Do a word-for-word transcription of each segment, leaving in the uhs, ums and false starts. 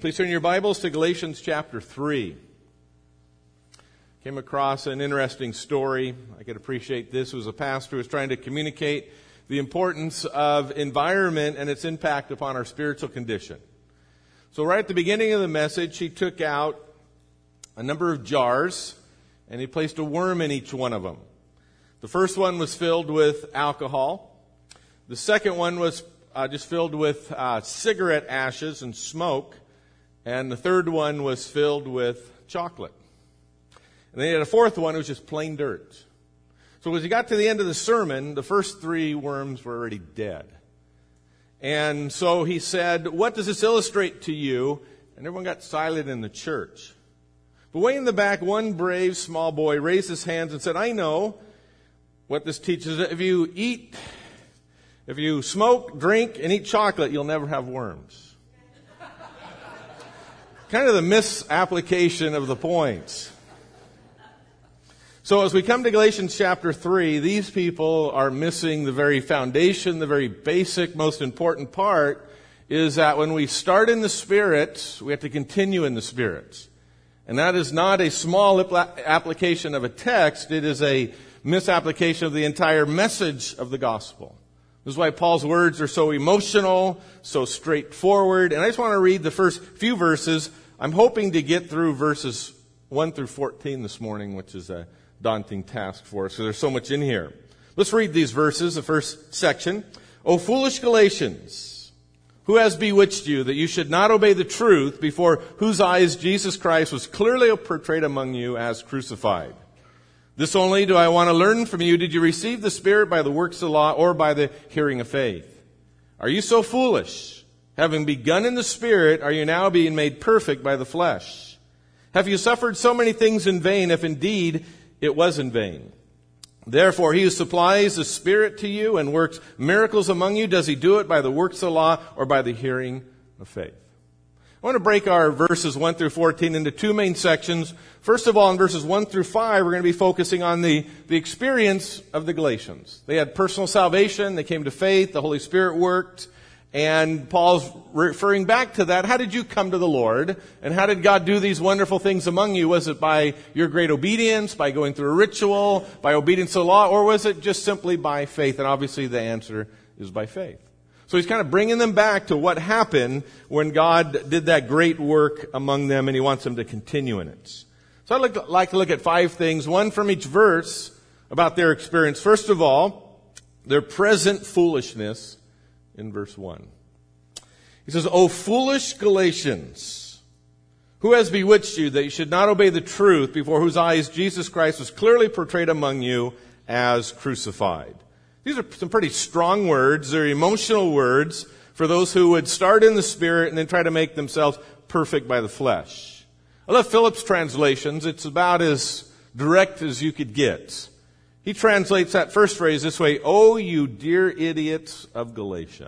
Please turn your Bibles to Galatians chapter three. Came across an interesting story. I could appreciate this. It was a pastor who was trying to communicate the importance of environment and its impact upon our spiritual condition. So right at the beginning of the message, he took out a number of jars and he placed a worm in each one of them. The first one was filled with alcohol. The second one was uh, just filled with uh, cigarette ashes and smoke. And the third one was filled with chocolate. And then he had a fourth one, it was just plain dirt. So as he got to the end of the sermon, the first three worms were already dead. And so he said, "What does this illustrate to you?" And everyone got silent in the church. But way in the back, one brave small boy raised his hands and said, "I know what this teaches. If you eat, if you smoke, drink, and eat chocolate, you'll never have worms." Kind of the misapplication of the points. So as we come to Galatians chapter three, these people are missing the very foundation, the very basic, most important part is that when we start in the Spirit, we have to continue in the Spirit. And that is not a small application of a text, it is a misapplication of the entire message of the gospel. This is why Paul's words are so emotional, so straightforward. And I just want to read the first few verses. I'm hoping to get through verses one through fourteen this morning, which is a daunting task for us, because there's so much in here. Let's read these verses, the first section. "O foolish Galatians, who has bewitched you that you should not obey the truth, before whose eyes Jesus Christ was clearly portrayed among you as crucified? This only do I want to learn from you. Did you receive the Spirit by the works of the law or by the hearing of faith? Are you so foolish? Having begun in the Spirit, are you now being made perfect by the flesh? Have you suffered so many things in vain, if indeed it was in vain? Therefore, he who supplies the Spirit to you and works miracles among you, does he do it by the works of the law or by the hearing of faith?" I want to break our verses one through fourteen into two main sections. First of all, in verses one through five, we're going to be focusing on the, the experience of the Galatians. They had personal salvation, they came to faith, the Holy Spirit worked, and Paul's referring back to that. How did you come to the Lord? And how did God do these wonderful things among you? Was it by your great obedience, by going through a ritual, by obedience to the law, or was it just simply by faith? And obviously the answer is by faith. So he's kind of bringing them back to what happened when God did that great work among them, and he wants them to continue in it. So I'd like to look at five things, one from each verse, about their experience. First of all, their present foolishness in verse one. He says, "O foolish Galatians, who has bewitched you that you should not obey the truth, before whose eyes Jesus Christ was clearly portrayed among you as crucified?" These are some pretty strong words. They're emotional words for those who would start in the Spirit and then try to make themselves perfect by the flesh. I love Phillips' translations. It's about as direct as you could get. He translates that first phrase this way: "Oh, you dear idiots of Galatia."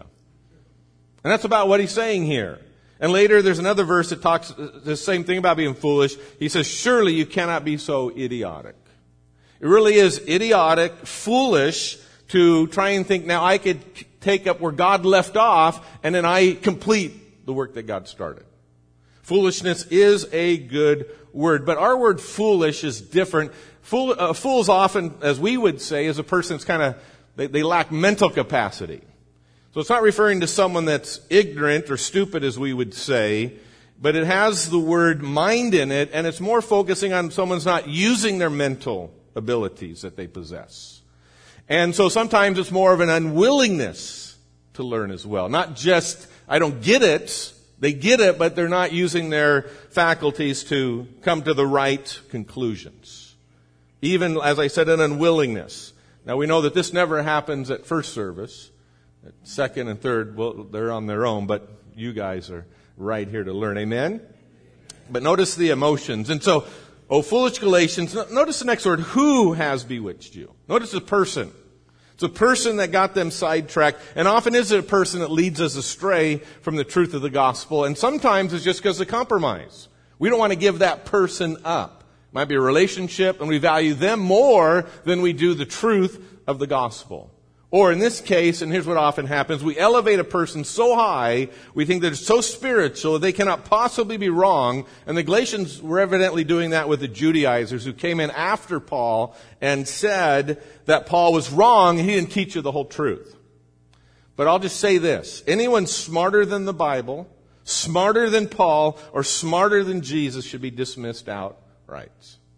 And that's about what he's saying here. And later there's another verse that talks the same thing about being foolish. He says, "Surely you cannot be so idiotic." It really is idiotic, foolish, to try and think, now I could take up where God left off and then I complete the work that God started. Foolishness is a good word, but our word foolish is different. Fool, uh, fools often, as we would say, is a person that's kind of, they, they lack mental capacity. So it's not referring to someone that's ignorant or stupid, as we would say, but it has the word mind in it, and it's more focusing on someone's not using their mental abilities that they possess. And so sometimes it's more of an unwillingness to learn as well. Not just, I don't get it. They get it, but they're not using their faculties to come to the right conclusions. Even, as I said, an unwillingness. Now we know that this never happens at first service. At second and third, well, they're on their own, but you guys are right here to learn. Amen? But notice the emotions. And so, "O foolish Galatians," notice the next word, "who has bewitched you?" Notice the person. It's a person that got them sidetracked. And often is it a person that leads us astray from the truth of the gospel. And sometimes it's just because of compromise. We don't want to give that person up. It might be a relationship and we value them more than we do the truth of the gospel. Or in this case, and here's what often happens, we elevate a person so high, we think they're so spiritual, they cannot possibly be wrong. And the Galatians were evidently doing that with the Judaizers who came in after Paul and said that Paul was wrong, he didn't teach you the whole truth. But I'll just say this, anyone smarter than the Bible, smarter than Paul, or smarter than Jesus should be dismissed outright.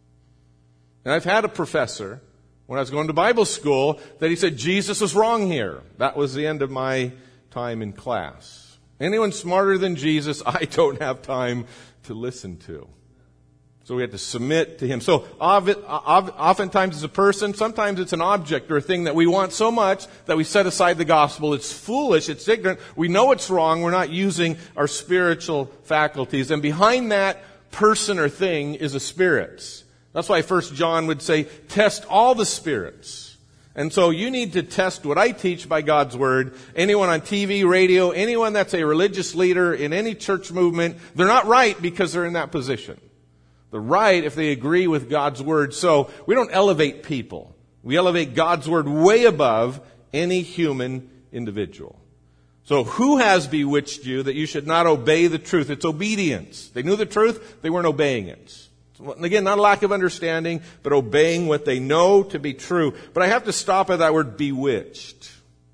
And I've had a professor when I was going to Bible school that he said Jesus was wrong here. That was the end of my time in class. Anyone smarter than Jesus, I don't have time to listen to. So we have to submit to him. So oftentimes it's a person, sometimes it's an object or a thing that we want so much that we set aside the gospel. It's foolish, it's ignorant. We know it's wrong. We're not using our spiritual faculties. And behind that person or thing is a spirit. That's why First John would say, test all the spirits. And so you need to test what I teach by God's Word. Anyone on T V, radio, anyone that's a religious leader in any church movement, they're not right because they're in that position. They're right if they agree with God's Word. So we don't elevate people. We elevate God's Word way above any human individual. So who has bewitched you that you should not obey the truth? It's obedience. They knew the truth, they weren't obeying it. And again, not a lack of understanding, but obeying what they know to be true. But I have to stop at that word bewitched.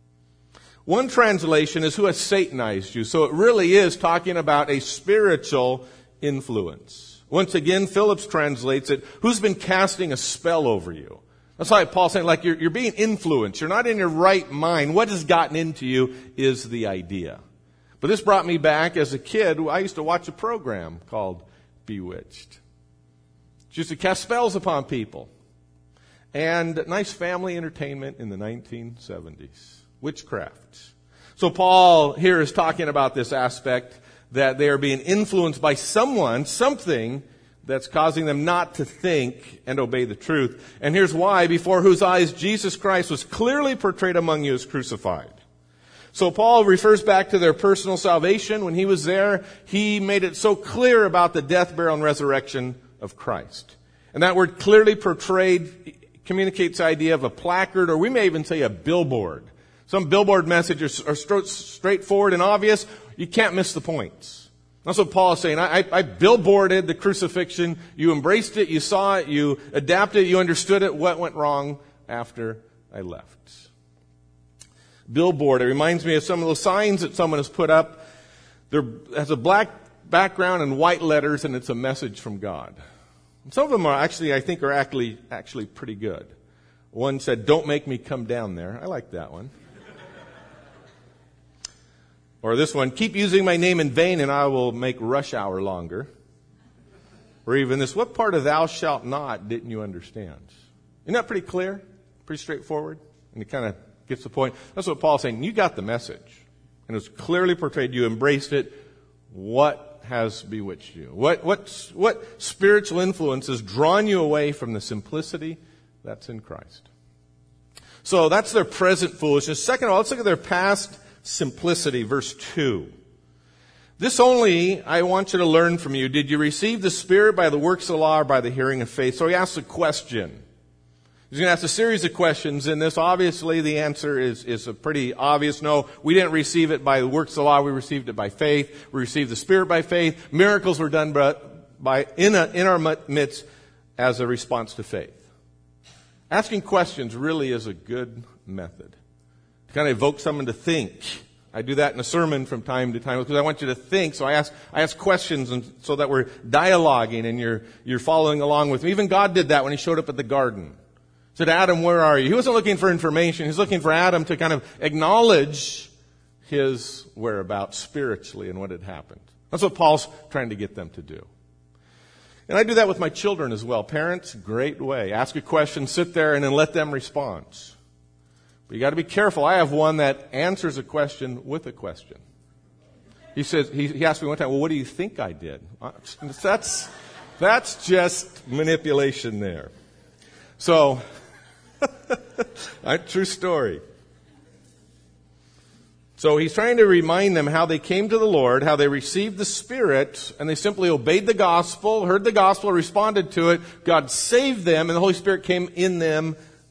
One translation is who has Satanized you. So it really is talking about a spiritual influence. Once again, Phillips translates it, who's been casting a spell over you? That's why Paul's saying, like, you're, you're being influenced. You're not in your right mind. What has gotten into you is the idea. But this brought me back as a kid. I used to watch a program called Bewitched. She used to cast spells upon people. And nice family entertainment in the nineteen seventies. Witchcraft. So Paul here is talking about this aspect that they are being influenced by someone, something that's causing them not to think and obey the truth. And here's why. Before whose eyes Jesus Christ was clearly portrayed among you as crucified. So Paul refers back to their personal salvation. When he was there, he made it so clear about the death, burial, and resurrection of Christ. And that word clearly portrayed communicates the idea of a placard, or we may even say a billboard. Some billboard messages are straightforward and obvious. You can't miss the points. That's what Paul is saying. I, I, I billboarded the crucifixion. You embraced it. You saw it. You adapted it. You understood it. What went wrong after I left? Billboard. It reminds me of some of those signs that someone has put up. There has a black background and white letters, and it's a message from God. And some of them are actually, I think, are actually actually pretty good. One said, "Don't make me come down there." I like that one. Or this one, "Keep using my name in vain and I will make rush hour longer." Or even this, "What part of thou shalt not didn't you understand?" Isn't that pretty clear? Pretty straightforward? And it kind of gets the point. That's what Paul's saying. You got the message. And it was clearly portrayed. You embraced it. What has bewitched you? What, what, what spiritual influence has drawn you away from the simplicity that's in Christ? So that's their present foolishness. Second of all, let's look at their past simplicity, verse two. "This only I want you to learn from you. Did you receive the Spirit by the works of the law or by the hearing of faith?" So he asks a question. He's going to ask a series of questions in this. Obviously, the answer is, is a pretty obvious no. We didn't receive it by the works of the law. We received it by faith. We received the Spirit by faith. Miracles were done by, by in, a, in our midst as a response to faith. Asking questions really is a good method to kind of evoke someone to think. I do that in a sermon from time to time because I want you to think. So I ask, I ask questions, and so that we're dialoguing and you're you're following along with me. Even God did that when He showed up at the garden. He said, "Adam, where are you?" He wasn't looking for information. He's looking for Adam to kind of acknowledge his whereabouts spiritually and what had happened. That's what Paul's trying to get them to do. And I do that with my children as well. Parents, great way. Ask a question, sit there, and then let them respond. But you got to be careful. I have one that answers a question with a question. He says, he, he asked me one time, "Well, what do you think I did?" That's, that's just manipulation there. So, true story. So he's trying to remind them how they came to the Lord, how they received the Spirit, and they simply obeyed the gospel, heard the gospel, responded to it. God saved them, and the Holy Spirit came in them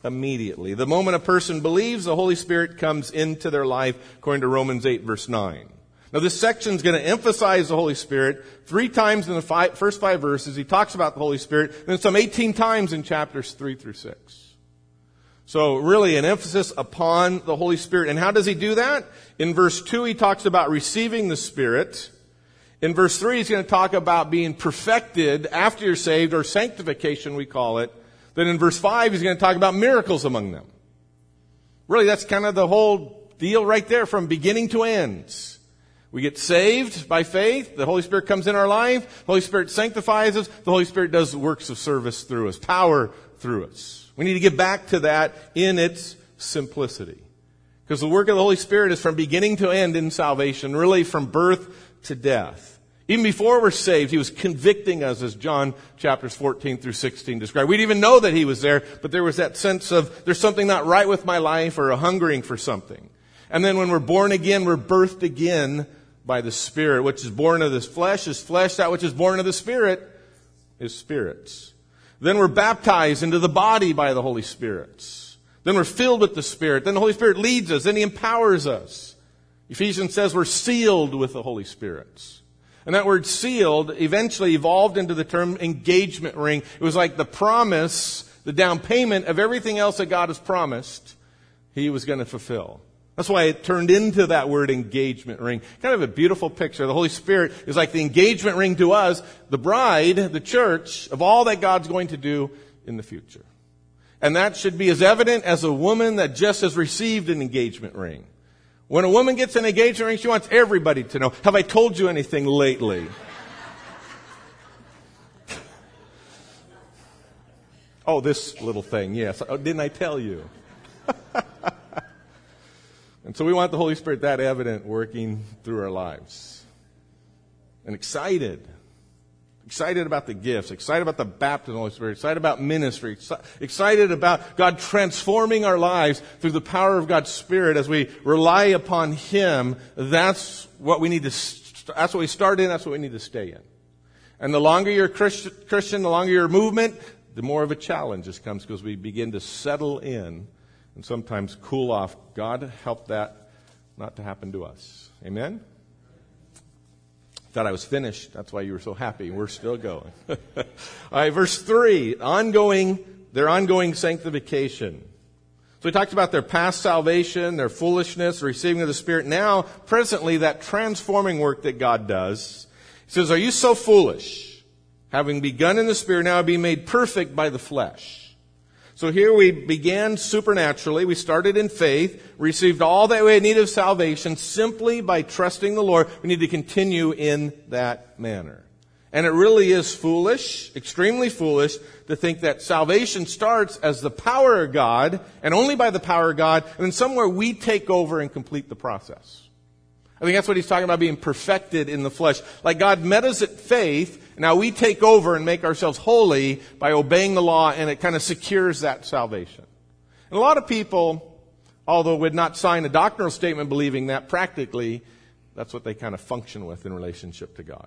immediately. The moment a person believes, the Holy Spirit comes into their life, according to Romans eight, verse nine. Now, this section is going to emphasize the Holy Spirit three times in the five, first five verses. He talks about the Holy Spirit, then some eighteen times in chapters three through six. So, really, an emphasis upon the Holy Spirit. And how does he do that? In verse two, he talks about receiving the Spirit. In verse three, he's going to talk about being perfected after you're saved, or sanctification, we call it. Then in verse five, he's going to talk about miracles among them. Really, that's kind of the whole deal right there from beginning to end. We get saved by faith. The Holy Spirit comes in our life. The Holy Spirit sanctifies us. The Holy Spirit does works of service through us, power through us. We need to get back to that in its simplicity. Because the work of the Holy Spirit is from beginning to end in salvation, really from birth to death. Even before we're saved, he was convicting us, as John chapters fourteen through sixteen describe. We didn't even know that he was there, but there was that sense of, there's something not right with my life, or a hungering for something. And then when we're born again, we're birthed again by the Spirit. Which is born of this flesh is flesh. That which is born of the Spirit is spirits. Then we're baptized into the body by the Holy Spirit. Then we're filled with the Spirit. Then the Holy Spirit leads us. Then he empowers us. Ephesians says we're sealed with the Holy Spirit. And that word sealed eventually evolved into the term engagement ring. It was like the promise, the down payment of everything else that God has promised he was going to fulfill. That's why it turned into that word engagement ring. Kind of a beautiful picture. The Holy Spirit is like the engagement ring to us, the bride, the church, of all that God's going to do in the future. And that should be as evident as a woman that just has received an engagement ring. When a woman gets an engagement ring, she wants everybody to know, have I told you anything lately? Oh, this little thing, yes. Oh, didn't I tell you? And so we want the Holy Spirit that evident working through our lives. And excited. Excited about the gifts. Excited about the baptism of the Holy Spirit. Excited about ministry. Excited about God transforming our lives through the power of God's Spirit as we rely upon him. That's what we need to, that's what we start in. That's what we need to stay in. And the longer you're a Christian, the longer your movement, the more of a challenge this comes, because we begin to settle in and sometimes cool off. God, help that not to happen to us. Amen? Thought I was finished. That's why you were so happy. We're still going. All right, verse three, ongoing, their ongoing sanctification. So he talks about their past salvation, their foolishness, the receiving of the Spirit. Now, presently, that transforming work that God does. He says, are you so foolish, having begun in the Spirit, now being made perfect by the flesh? So here we began supernaturally. We started in faith, received all that we need of salvation simply by trusting the Lord. We need to continue in that manner. And it really is foolish, extremely foolish, to think that salvation starts as the power of God, and only by the power of God, and then somewhere we take over and complete the process. I think that's what he's talking about, being perfected in the flesh. Like God met us at faith, now we take over and make ourselves holy by obeying the law, and it kind of secures that salvation. And a lot of people, although would not sign a doctrinal statement believing that, practically, that's what they kind of function with in relationship to God.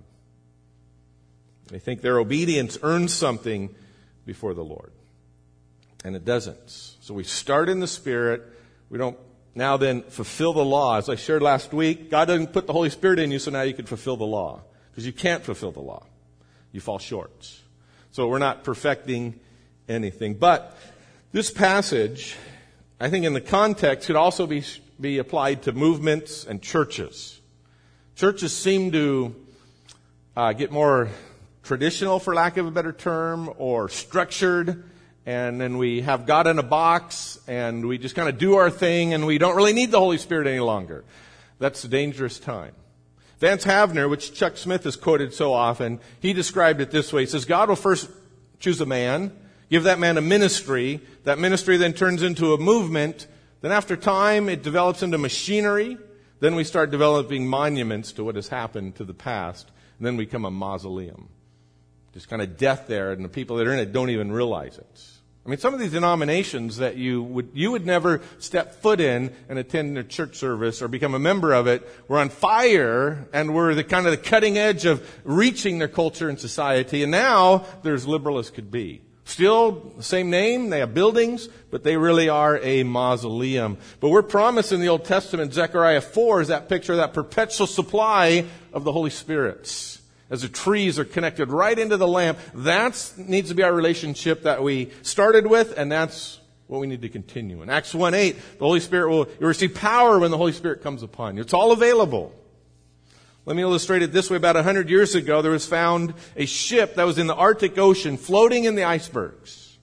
They think their obedience earns something before the Lord. And it doesn't. So we start in the Spirit. We don't now then fulfill the law. As I shared last week, God doesn't put the Holy Spirit in you so now you can fulfill the law. Because you can't fulfill the law. You fall short. So we're not perfecting anything. But this passage, I think in the context, could also be, be applied to movements and churches. Churches seem to uh, get more traditional, for lack of a better term, or structured, and then we have God in a box, and we just kind of do our thing, and we don't really need the Holy Spirit any longer. That's a dangerous time. Vance Havner, which Chuck Smith has quoted so often, he described it this way. He says, God will first choose a man, give that man a ministry. That ministry then turns into a movement. Then after time, it develops into machinery. Then we start developing monuments to what has happened to the past. And then we become a mausoleum. Just kind of death there, and the people that are in it don't even realize it. I mean, some of these denominations that you would you would never step foot in and attend a church service or become a member of it were on fire and were the kind of the cutting edge of reaching their culture and society. And now they're as liberal as could be. Still the same name, they have buildings, but they really are a mausoleum. But we're promised in the Old Testament, Zechariah four is that picture of that perpetual supply of the Holy Spirit. As the trees are connected right into the lamp, that needs to be our relationship that we started with, and that's what we need to continue. In Acts one eight, the Holy Spirit will, you'll receive power when the Holy Spirit comes upon you. It's all available. Let me illustrate it this way. About a hundred years ago, there was found a ship that was in the Arctic Ocean floating in the icebergs.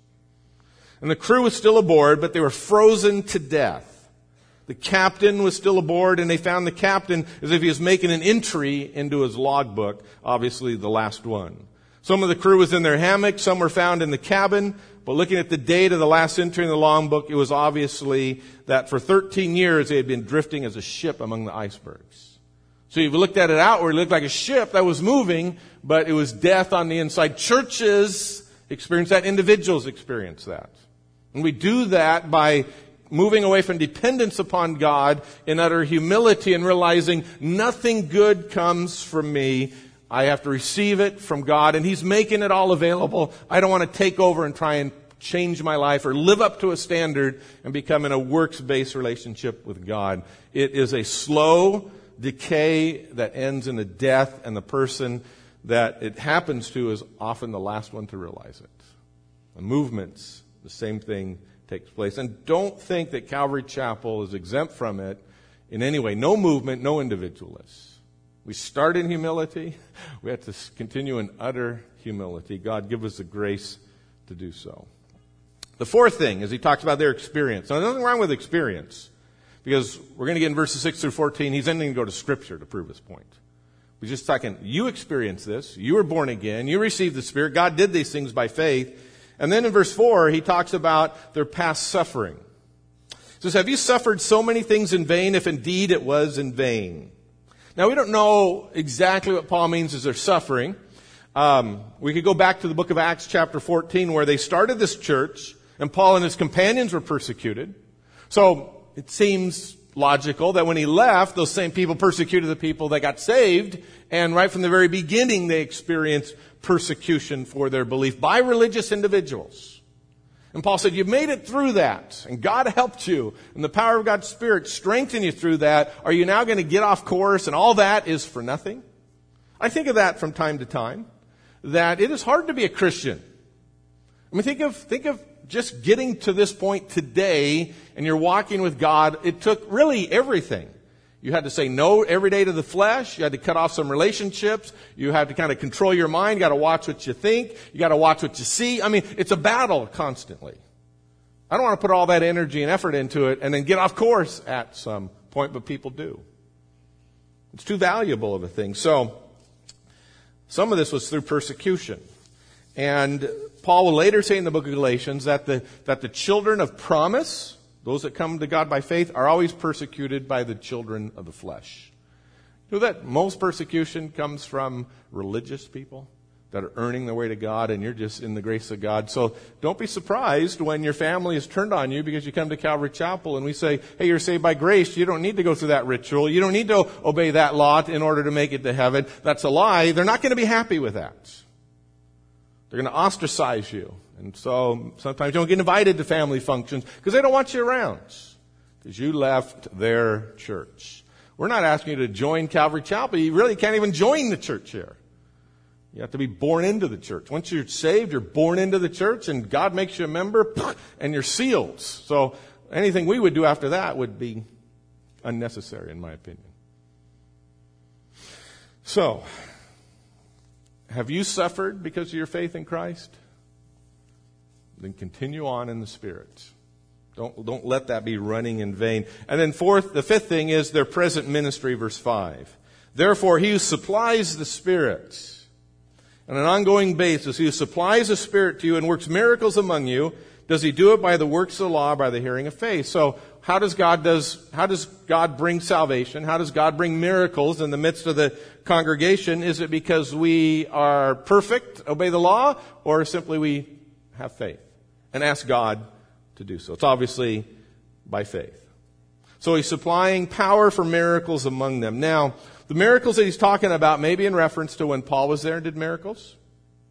And the crew was still aboard, but they were frozen to death. The captain was still aboard, and they found the captain as if he was making an entry into his logbook, obviously the last one. Some of the crew was in their hammocks, some were found in the cabin, but looking at the date of the last entry in the logbook, it was obviously that for thirteen years they had been drifting as a ship among the icebergs. So if you looked at it outward, it looked like a ship that was moving, but it was death on the inside. Churches experience that, individuals experience that. And we do that by moving away from dependence upon God in utter humility and realizing nothing good comes from me. I have to receive it from God, and He's making it all available. I don't want to take over and try and change my life or live up to a standard and become in a works-based relationship with God. It is a slow decay that ends in a death, and the person that it happens to is often the last one to realize it. The movements, the same thing takes place. And don't think that Calvary Chapel is exempt from it in any way. No movement, no individualists. We start in humility. We have to continue in utter humility. God, give us the grace to do so. The fourth thing is he talks about their experience. Now, there's nothing wrong with experience, because we're going to get in verses six through fourteen. He's ending to go to Scripture to prove his point. We're just talking, you experienced this. You were born again. You received the Spirit. God did these things by faith. And then in verse four, he talks about their past suffering. He says, have you suffered so many things in vain, if indeed it was in vain? Now, we don't know exactly what Paul means as they're suffering. Um, we could go back to the book of Acts chapter fourteen, where they started this church, and Paul and his companions were persecuted. So it seems logical that when he left, those same people persecuted the people that got saved, and right from the very beginning they experienced persecution for their belief by religious individuals. And Paul said, you've made it through that, and God helped you, and the power of God's Spirit strengthened you through that. Are you now going to get off course, and all that is for nothing? I think of that from time to time, that it is hard to be a Christian. I mean, think of, think of just getting to this point today, and you're walking with God. It took really everything. You had to say no every day to the flesh. You had to cut off some relationships. You had to kind of control your mind. You got to watch what you think. You got to watch what you see. I mean, it's a battle constantly. I don't want to put all that energy and effort into it and then get off course at some point, but people do. It's too valuable of a thing. So, some of this was through persecution. And Paul will later say in the book of Galatians that the, that the children of promise, those that come to God by faith, are always persecuted by the children of the flesh. You know that most persecution comes from religious people that are earning their way to God, and you're just in the grace of God. So don't be surprised when your family is turned on you because you come to Calvary Chapel and we say, hey, you're saved by grace. You don't need to go through that ritual. You don't need to obey that law in order to make it to heaven. That's a lie. They're not going to be happy with that. They're going to ostracize you. And so sometimes you don't get invited to family functions because they don't want you around because you left their church. We're not asking you to join Calvary Chapel. You really can't even join the church here. You have to be born into the church. Once you're saved, you're born into the church, and God makes you a member, and you're sealed. So anything we would do after that would be unnecessary, in my opinion. So, have you suffered because of your faith in Christ? Then continue on in the Spirit. Don't, don't let that be running in vain. And then fourth, the fifth thing is their present ministry, verse five. Therefore, he who supplies the Spirit on an ongoing basis, he who supplies the Spirit to you and works miracles among you, does he do it by the works of the law, by the hearing of faith? So how does God does how does God bring salvation? How does God bring miracles in the midst of the congregation? Is it because we are perfect, obey the law, or simply we have faith and ask God to do so? It's obviously by faith. So he's supplying power for miracles among them. Now, the miracles that he's talking about may be in reference to when Paul was there and did miracles.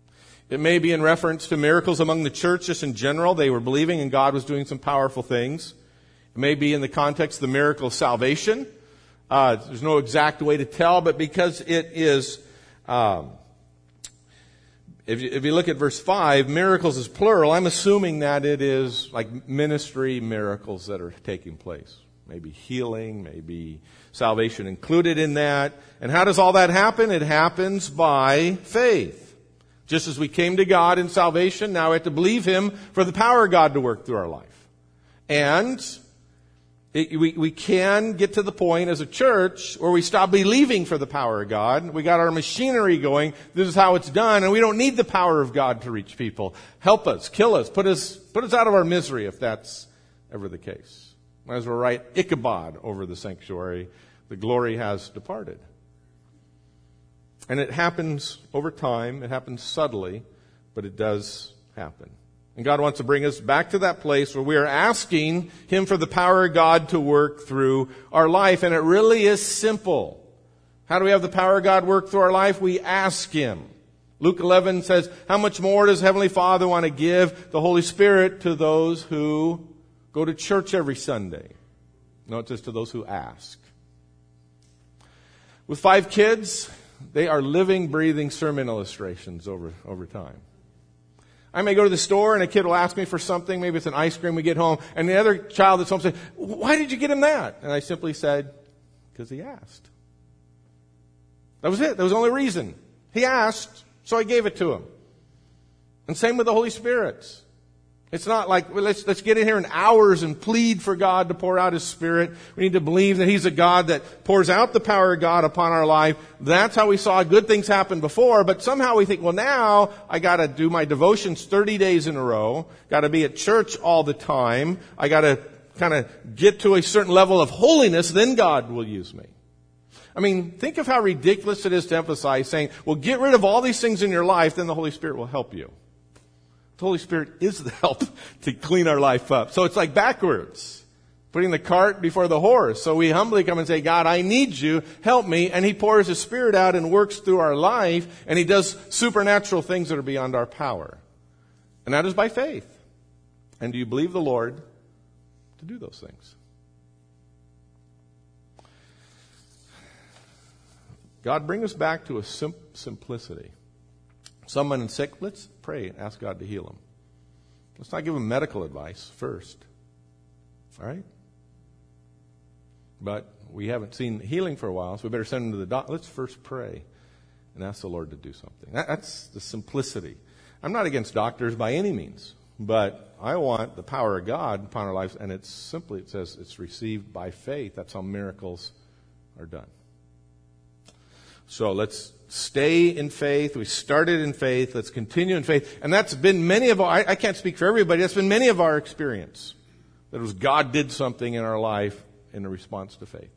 It may be in reference to miracles among the church just in general. They were believing and God was doing some powerful things. It may be in the context of the miracle of salvation. Uh, there's no exact way to tell, but because it is, um, if you, if you look at verse five, miracles is plural, I'm assuming that it is like ministry miracles that are taking place. Maybe healing, maybe salvation included in that. And how does all that happen? It happens by faith. Just as we came to God in salvation, now we have to believe Him for the power of God to work through our life. And it, we, we can get to the point as a church where we stop believing for the power of God. We got our machinery going. This is how it's done. And we don't need the power of God to reach people. Help us, kill us, put us, put us out of our misery if that's ever the case. Might as well write Ichabod over the sanctuary. The glory has departed. And it happens over time. It happens subtly, but it does happen. And God wants to bring us back to that place where we are asking Him for the power of God to work through our life. And it really is simple. How do we have the power of God work through our life? We ask Him. Luke eleven says, how much more does Heavenly Father want to give the Holy Spirit to those who go to church every Sunday? No, it's just to those who ask. With five kids, they are living, breathing sermon illustrations over, over time. I may go to the store and a kid will ask me for something. Maybe it's an ice cream we get home. And the other child that's home says, why did you get him that? And I simply said, because he asked. That was it. That was the only reason. He asked, so I gave it to him. And same with the Holy Spirit. It's not like, well, let's, let's get in here in hours and plead for God to pour out His Spirit. We need to believe that He's a God that pours out the power of God upon our life. That's how we saw good things happen before. But somehow we think, well, now I got to do my devotions thirty days in a row. Got to be at church all the time. I got to kind of get to a certain level of holiness. Then God will use me. I mean, think of how ridiculous it is to emphasize saying, well, get rid of all these things in your life, then the Holy Spirit will help you. The Holy Spirit is the help to clean our life up. So it's like backwards, putting the cart before the horse. So we humbly come and say, God, I need you, help me. And He pours His Spirit out and works through our life. And He does supernatural things that are beyond our power. And that is by faith. And do you believe the Lord to do those things? God, bring us back to a sim- simplicity. Someone is sick, let's pray and ask God to heal them. Let's not give them medical advice first. All right? But we haven't seen healing for a while, so we better send them to the doctor. Let's first pray and ask the Lord to do something. That, that's the simplicity. I'm not against doctors by any means, but I want the power of God upon our lives, and it's simply, it says, it's received by faith. That's how miracles are done. So let's stay in faith. We started in faith. Let's continue in faith. And that's been many of our, I, I can't speak for everybody, that's been many of our experience. That it was God did something in our life in a response to faith.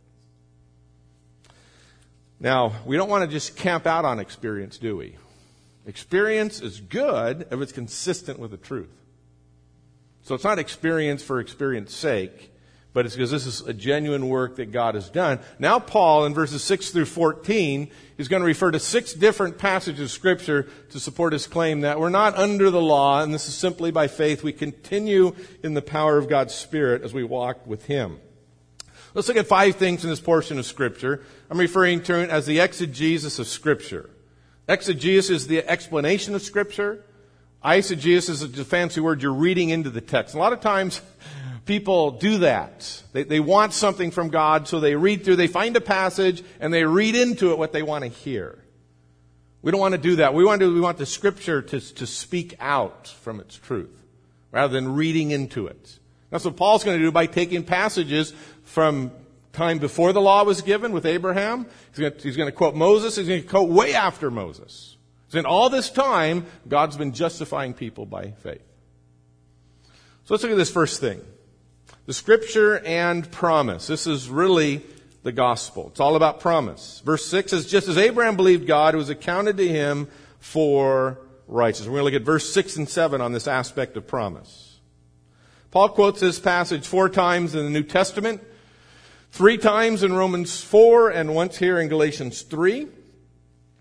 Now, we don't want to just camp out on experience, do we? Experience is good if it's consistent with the truth. So it's not experience for experience's sake, but it's because this is a genuine work that God has done. Now Paul, in verses six through fourteen, is going to refer to six different passages of Scripture to support his claim that we're not under the law, and this is simply by faith. We continue in the power of God's Spirit as we walk with Him. Let's look at five things in this portion of Scripture. I'm referring to it as the exegesis of Scripture. Exegesis is the explanation of Scripture. Eisegesis is a fancy word. You're reading into the text. A lot of times people do that. They, they want something from God, so they read through, they find a passage, and they read into it what they want to hear. We don't want to do that. We want to, we want the Scripture to, to speak out from its truth, rather than reading into it. That's what Paul's going to do by taking passages from time before the law was given with Abraham. He's going to, he's going to quote Moses. He's going to quote way after Moses. So in all this time, God's been justifying people by faith. So let's look at this first thing. The Scripture and promise. This is really the gospel. It's all about promise. Verse six says, just as Abraham believed God, it was accounted to him for righteousness. We're going to look at verse six and seven on this aspect of promise. Paul quotes this passage four times in the New Testament, three times in Romans four, and once here in Galatians three.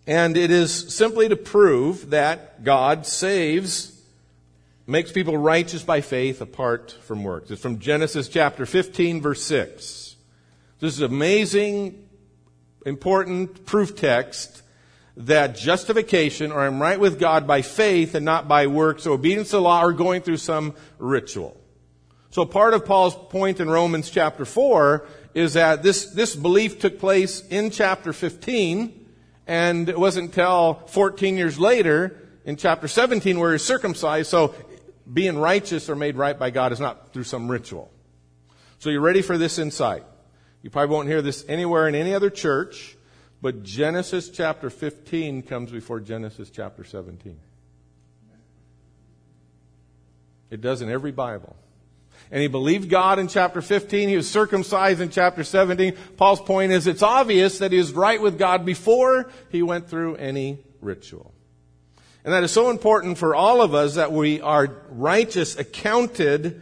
And it is simply to prove that God saves, makes people righteous by faith apart from works. It's from Genesis chapter fifteen, verse six. This is amazing, important proof text that justification, or I'm right with God by faith and not by works, or obedience to the law, or going through some ritual. So part of Paul's point in Romans chapter four is that this, this belief took place in chapter fifteen, and it wasn't until fourteen years later in chapter seventeen where he's circumcised. So being righteous or made right by God is not through some ritual. So you're ready for this insight. You probably won't hear this anywhere in any other church, but Genesis chapter fifteen comes before Genesis chapter seventeen. It does in every Bible. And he believed God in chapter fifteen. He was circumcised in chapter seventeen. Paul's point is it's obvious that he was right with God before he went through any ritual. And that is so important for all of us, that we are righteous, accounted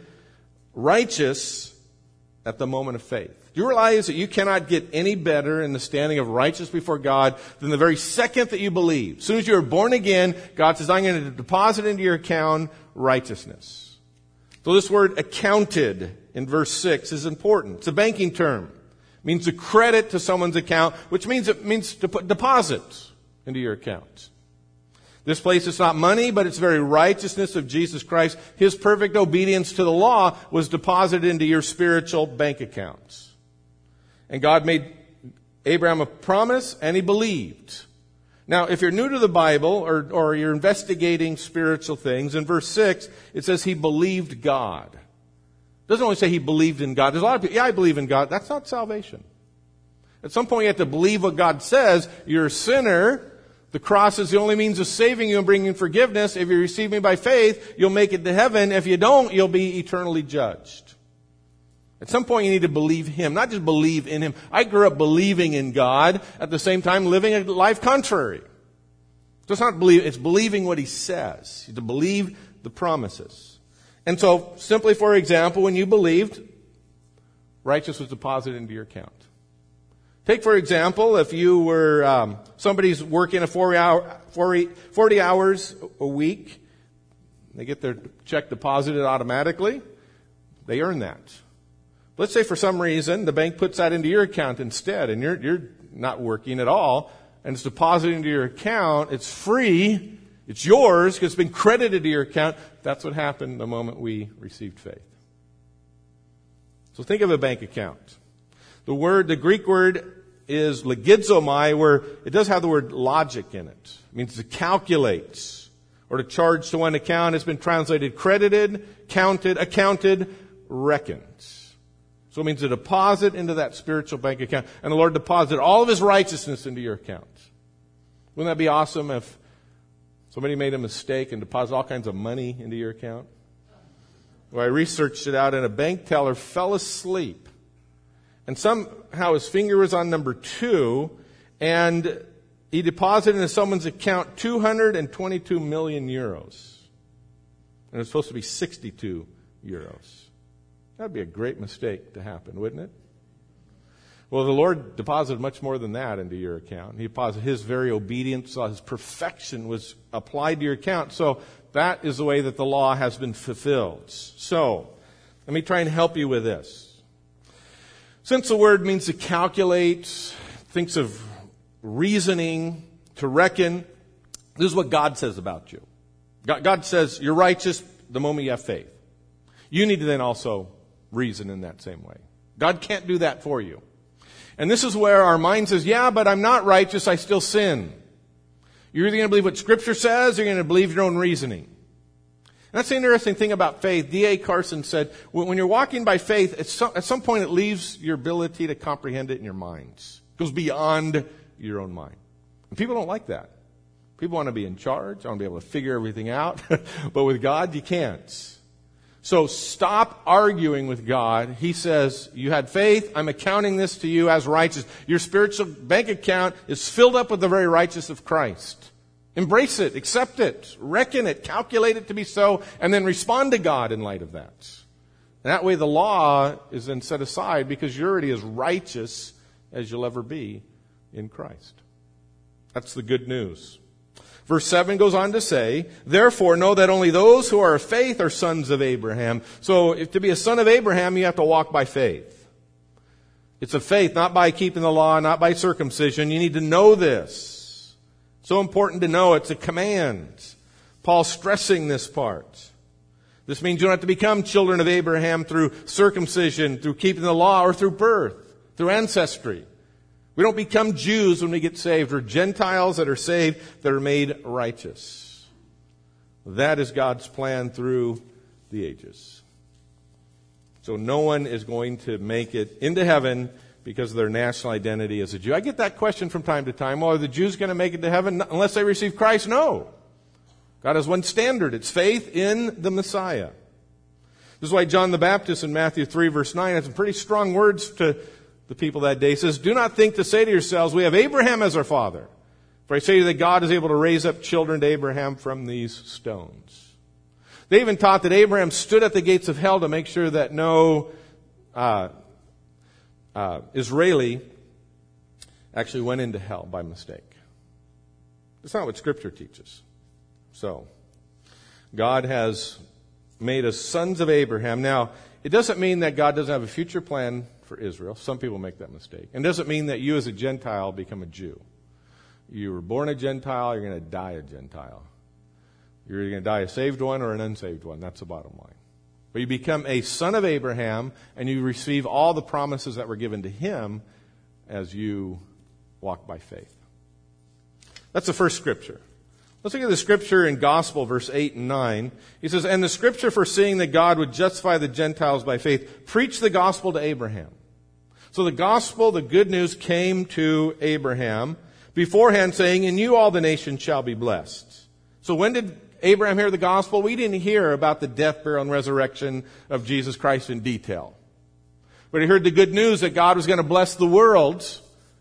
righteous at the moment of faith. Do you realize that you cannot get any better in the standing of righteous before God than the very second that you believe? As soon as you are born again, God says, I'm going to deposit into your account righteousness. So this word accounted in verse six is important. It's a banking term. It means to credit to someone's account, which means it means to put deposits into your account. This place is not money, but it's the very righteousness of Jesus Christ. His perfect obedience to the law was deposited into your spiritual bank accounts. And God made Abraham a promise, and he believed. Now, if you're new to the Bible, or, or you're investigating spiritual things, in verse six, it says he believed God. It doesn't only say he believed in God. There's a lot of people, yeah, I believe in God. That's not salvation. At some point you have to believe what God says. You're a sinner. The cross is the only means of saving you and bringing forgiveness. If you receive me by faith, you'll make it to heaven. If you don't, you'll be eternally judged. At some point you need to believe Him, not just believe in Him. I grew up believing in God, at the same time living a life contrary. It's not believe, it's believing what He says. You have to believe the promises. And so, simply for example, when you believed, righteousness was deposited into your account. Take, for example, if you were, um, somebody's working a forty hour, forty, forty hours a week, they get their check deposited automatically, they earn that. Let's say for some reason the bank puts that into your account instead, and you're, you're not working at all, and it's deposited into your account, it's free, it's yours because it's been credited to your account. That's what happened the moment we received faith. So think of a bank account. The word, the Greek word is logizomai, where it does have the word logic in it. It means to calculate or to charge to one account. It's been translated credited, counted, accounted, reckoned. So it means to deposit into that spiritual bank account. And the Lord deposited all of His righteousness into your account. Wouldn't that be awesome if somebody made a mistake and deposited all kinds of money into your account? Well, I researched it out, and a bank teller fell asleep. And somehow his finger was on number two, and he deposited into someone's account two hundred twenty-two million euros. And it's supposed to be sixty-two euros. That'd be a great mistake to happen, wouldn't it? Well, the Lord deposited much more than that into your account. He deposited His very obedience, His perfection was applied to your account. So that is the way that the law has been fulfilled. So, let me try and help you with this. Since the word means to calculate, thinks of reasoning, to reckon, this is what God says about you. God says you're righteous the moment you have faith. You need to then also reason in that same way. God can't do that for you. And this is where our mind says, yeah, but I'm not righteous, I still sin. You're either going to believe what Scripture says, or you're going to believe your own reasoning. And that's the interesting thing about faith. D A Carson said, when you're walking by faith, at some, at some point it leaves your ability to comprehend it in your minds. It goes beyond your own mind. And people don't like that. People want to be in charge. I want to be able to figure everything out. But with God, you can't. So stop arguing with God. He says, you had faith. I'm accounting this to you as righteous. Your spiritual bank account is filled up with the very righteousness of Christ. Embrace it, accept it, reckon it, calculate it to be so, and then respond to God in light of that. And that way the law is then set aside because you're already as righteous as you'll ever be in Christ. That's the good news. Verse seven goes on to say, therefore know that only those who are of faith are sons of Abraham. So if to be a son of Abraham, you have to walk by faith. It's a faith, not by keeping the law, not by circumcision. You need to know this. So important to know. It's a command. Paul's stressing this part. This means you don't have to become children of Abraham through circumcision, through keeping the law, or through birth, through ancestry. We don't become Jews when we get saved. We're Gentiles that are saved, that are made righteous. That is God's plan through the ages. So no one is going to make it into heaven because of their national identity as a Jew. I get that question from time to time. Well, are the Jews going to make it to heaven unless they receive Christ? No. God has one standard. It's faith in the Messiah. This is why John the Baptist in Matthew three verse nine has some pretty strong words to the people that day. He says, do not think to say to yourselves, we have Abraham as our father. For I say to you that God is able to raise up children to Abraham from these stones. They even taught that Abraham stood at the gates of hell to make sure that no uh, uh, Israeli actually went into hell by mistake. That's not what Scripture teaches. So, God has made us sons of Abraham. Now, it doesn't mean that God doesn't have a future plan for Israel. Some people make that mistake. And it doesn't mean that you as a Gentile become a Jew. You were born a Gentile, you're going to die a Gentile. You're either going to die a saved one or an unsaved one. That's the bottom line. But you become a son of Abraham, and you receive all the promises that were given to him as you walk by faith. That's the first scripture. Let's look at the scripture in Gospel, verse eight and nine. He says, and the scripture foreseeing that God would justify the Gentiles by faith, preached the gospel to Abraham. So the gospel, the good news, came to Abraham beforehand, saying, in you all the nations shall be blessed. So when did Abraham hear the gospel? We didn't hear about the death, burial, and resurrection of Jesus Christ in detail. But he heard the good news that God was going to bless the world.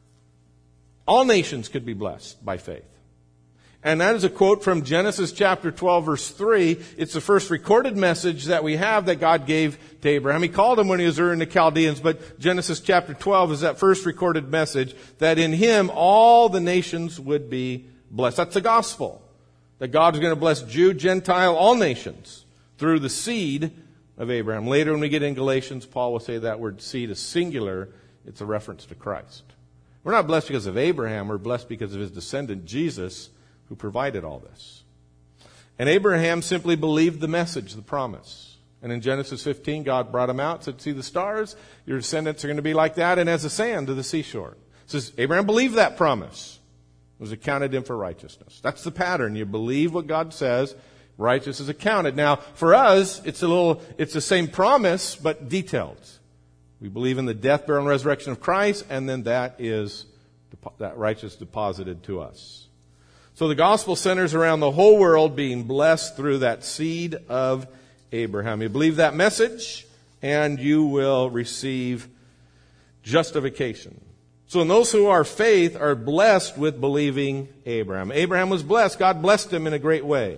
All nations could be blessed by faith. And that is a quote from Genesis chapter twelve, verse three. It's the first recorded message that we have that God gave to Abraham. He called him when he was Ur in the Chaldeans, but Genesis chapter twelve is that first recorded message that in him all the nations would be blessed. That's the gospel. That God is going to bless Jew, Gentile, all nations through the seed of Abraham. Later when we get in Galatians, Paul will say that word seed is singular. It's a reference to Christ. We're not blessed because of Abraham. We're blessed because of his descendant, Jesus, who provided all this. And Abraham simply believed the message, the promise. And in Genesis fifteen, God brought him out, said, see the stars? Your descendants are going to be like that, and as the sand to the seashore. It says, Abraham believed that promise. It was accounted him for righteousness. That's the pattern. You believe what God says, righteous is accounted. Now, for us, it's a little, it's the same promise, but detailed. We believe in the death, burial, and resurrection of Christ, and then that is, that righteousness deposited to us. So the gospel centers around the whole world being blessed through that seed of Abraham. You believe that message, and you will receive justification. So and those who are faith are blessed with believing Abraham. Abraham was blessed. God blessed him in a great way.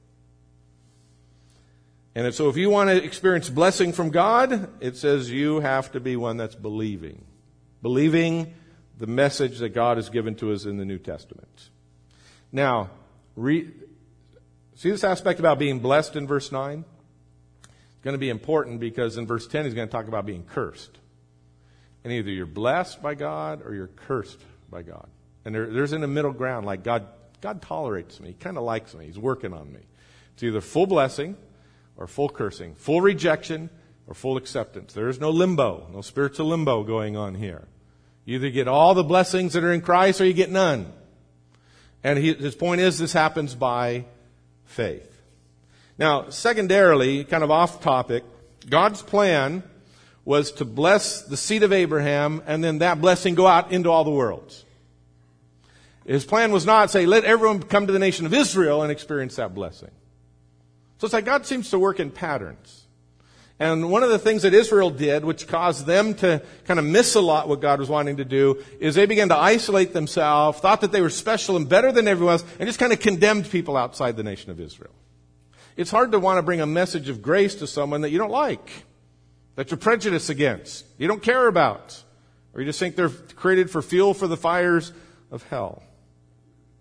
And so if you want to experience blessing from God, it says you have to be one that's believing. Believing the message that God has given to us in the New Testament. Now, re, see this aspect about being blessed in verse nine? It's going to be important because in verse ten he's going to talk about being cursed. And either you're blessed by God or you're cursed by God. And there, there's in a middle ground, like God, God tolerates me. He kind of likes me. He's working on me. It's either full blessing or full cursing, full rejection or full acceptance. There is no limbo, no spiritual limbo going on here. You either get all the blessings that are in Christ or you get none. And he, his point is this happens by faith. Now, secondarily, kind of off topic, God's plan was to bless the seed of Abraham and then that blessing go out into all the worlds. His plan was not say, let everyone come to the nation of Israel and experience that blessing. So it's like God seems to work in patterns. And one of the things that Israel did, which caused them to kind of miss a lot what God was wanting to do, is they began to isolate themselves, thought that they were special and better than everyone else, and just kind of condemned people outside the nation of Israel. It's hard to want to bring a message of grace to someone that you don't like, that you're prejudiced against, you don't care about, or you just think they're created for fuel for the fires of hell.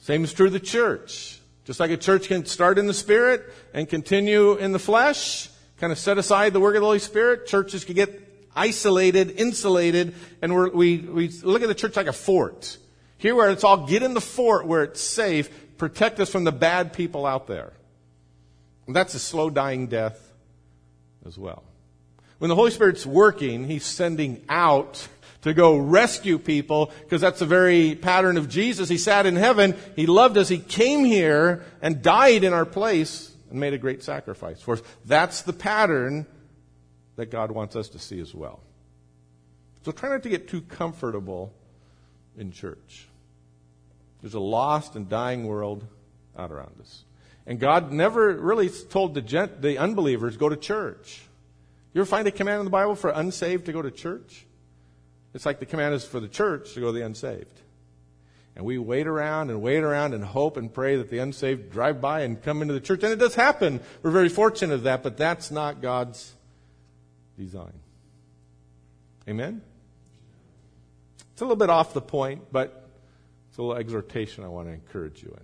Same is true of the church. Just like a church can start in the Spirit and continue in the flesh, kind of set aside the work of the Holy Spirit, churches can get isolated, insulated, and we're, we we look at the church like a fort. Here where it's all get in the fort where it's safe, protect us from the bad people out there. And that's a slow dying death as well. When the Holy Spirit's working, He's sending out to go rescue people, because that's the very pattern of Jesus. He sat in heaven, He loved us, He came here and died in our place and made a great sacrifice for us. That's the pattern that God wants us to see as well. So try not to get too comfortable in church. There's a lost and dying world out around us. And God never really told the, gent- the unbelievers, go to church. You ever find a command in the Bible for unsaved to go to church? It's like the command is for the church to go to the unsaved. And we wait around and wait around and hope and pray that the unsaved drive by and come into the church. And it does happen. We're very fortunate of that, but that's not God's design. Amen? It's a little bit off the point, but it's a little exhortation I want to encourage you in.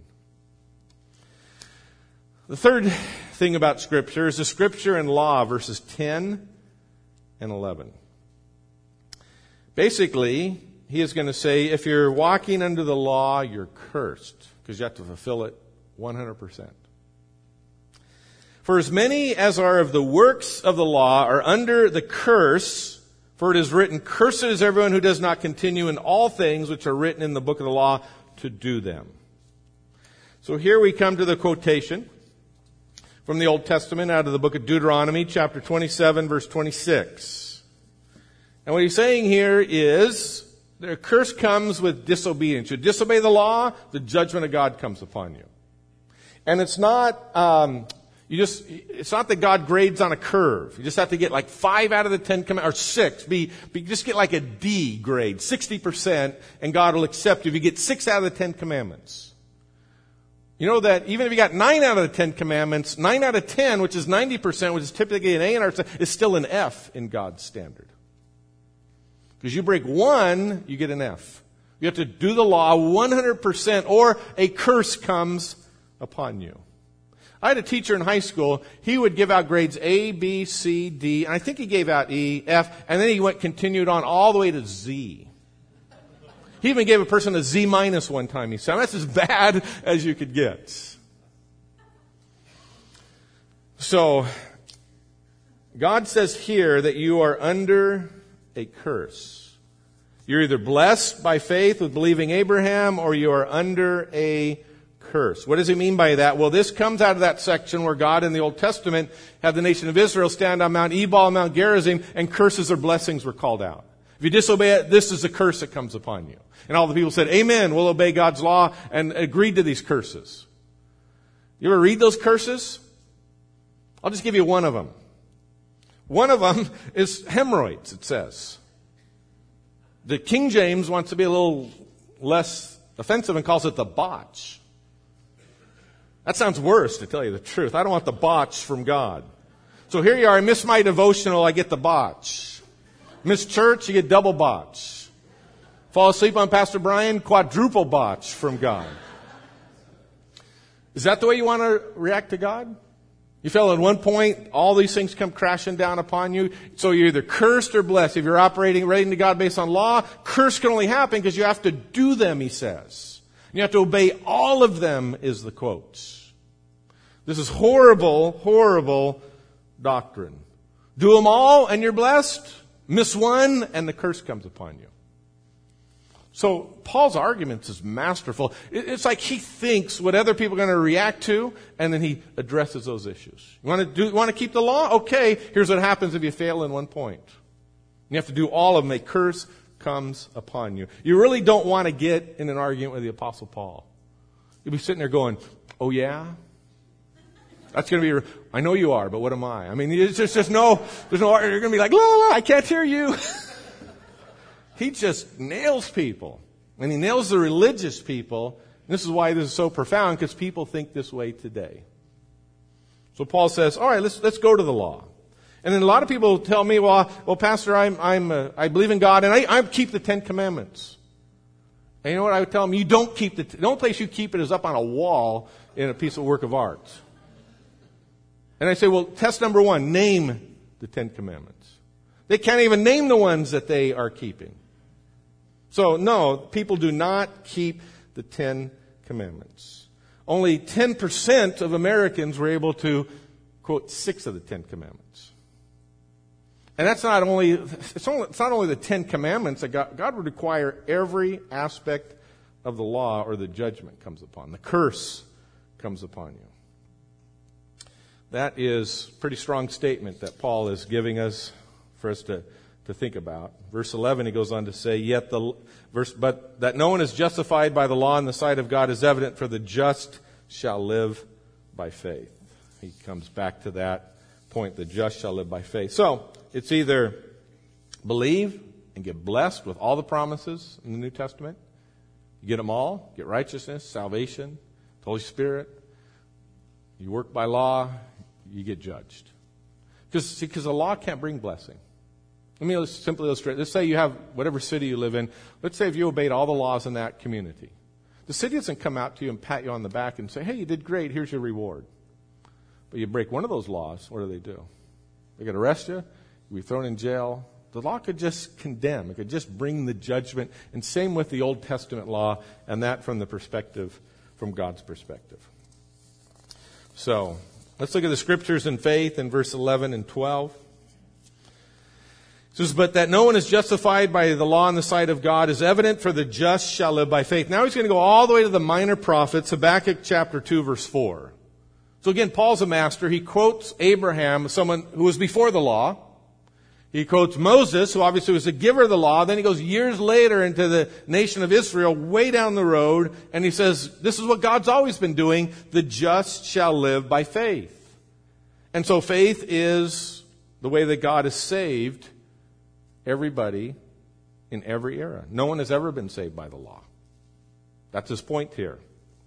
The third thing about Scripture is the Scripture and law, verses ten and eleven. Basically, he is going to say, if you're walking under the law, you're cursed, because you have to fulfill it one hundred percent. For as many as are of the works of the law are under the curse, for it is written, cursed is everyone who does not continue in all things which are written in the book of the law to do them. So here we come to the quotation from the Old Testament out of the book of Deuteronomy, chapter twenty-seven, verse twenty-six. And what he's saying here is, the curse comes with disobedience. You disobey the law, the judgment of God comes upon you. And it's not, um, you just, it's not that God grades on a curve. You just have to get like five out of the ten commandments, or six. Be, be, just get like a D grade, sixty percent, and God will accept you if you get six out of the ten commandments. You know that even if you got nine out of the ten commandments, nine out of ten, which is ninety percent, which is typically an A in our, is still an F in God's standard. Because you break one, you get an F. You have to do the law one hundred percent or a curse comes upon you. I had a teacher in high school. He would give out grades A, B, C, D, and I think he gave out E, F, and then he went continued on all the way to Z. He even gave a person a Z minus one time. He said, that's as bad as you could get. So, God says here that you are under a curse. You're either blessed by faith with believing Abraham, or you are under a curse. What does he mean by that? Well, this comes out of that section where God in the Old Testament had the nation of Israel stand on Mount Ebal and Mount Gerizim, and curses or blessings were called out. If you disobey it, this is a curse that comes upon you. And all the people said, amen, we'll obey God's law, and agreed to these curses. You ever read those curses? I'll just give you one of them. One of them is hemorrhoids, it says. The King James wants to be a little less offensive and calls it the botch. That sounds worse, to tell you the truth. I don't want the botch from God. So here you are, I miss my devotional, I get the botch. Miss church, you get double botch. Fall asleep on Pastor Brian, quadruple botch from God. Is that the way you want to react to God? You feel at one point, all these things come crashing down upon you. So you're either cursed or blessed. If you're operating relating to God based on law, curse can only happen because you have to do them, he says. You have to obey all of them, is the quote. This is horrible, horrible doctrine. Do them all and you're blessed. Miss one and the curse comes upon you. So Paul's argument is masterful. It's like he thinks what other people are going to react to, and then he addresses those issues. You want to do, you want to keep the law? Okay, here's what happens if you fail in one point. You have to do all of them. A curse comes upon you. You really don't want to get in an argument with the Apostle Paul. You'll be sitting there going, oh yeah? That's going to be, I know you are, but what am I? I mean, it's just, there's no, there's no, you're going to be like, la, la, la, I can't hear you. He just nails people. And he nails the religious people. And this is why this is so profound, because people think this way today. So Paul says, all right, let's, let's go to the law. And then a lot of people tell me, well, well, Pastor, I'm, I'm, uh, I believe in God, and I, I keep the Ten Commandments. And you know what I would tell them? You don't keep the, the only place you keep it is up on a wall in a piece of work of art. And I say, well, test number one, name the Ten Commandments. They can't even name the ones that they are keeping. So, no, people do not keep the Ten Commandments. Only ten percent of Americans were able to quote six of the Ten Commandments. And that's not only, it's, only, it's not only the Ten Commandments that God, God would require every aspect of the law or the judgment comes upon. The curse comes upon you. That is a pretty strong statement that Paul is giving us for us to, to think about. Verse eleven, he goes on to say, Yet the verse, but that no one is justified by the law in the sight of God is evident, for the just shall live by faith. He comes back to that point, the just shall live by faith. So, it's either believe and get blessed with all the promises in the New Testament. You get them all. Get righteousness, salvation, the Holy Spirit. You work by law, you get judged. Because because the law can't bring blessing. Let me simply illustrate. Let's say you have whatever city you live in. Let's say if you obeyed all the laws in that community. The city doesn't come out to you and pat you on the back and say, hey, you did great, here's your reward. But you break one of those laws, what do they do? They could arrest you. You'll be thrown in jail. The law could just condemn. It could just bring the judgment. And same with the Old Testament law, and that from the perspective, from God's perspective. So, let's look at the scriptures in faith in verse eleven and twelve. It says, but that no one is justified by the law in the sight of God is evident, for the just shall live by faith. Now he's going to go all the way to the minor prophets, Habakkuk chapter two, verse four. So again, Paul's a master. He quotes Abraham, someone who was before the law. He quotes Moses, who obviously was the giver of the law. Then he goes years later into the nation of Israel, way down the road, and he says, this is what God's always been doing. The just shall live by faith. And so faith is the way that God has saved everybody in every era. No one has ever been saved by the law. That's his point here.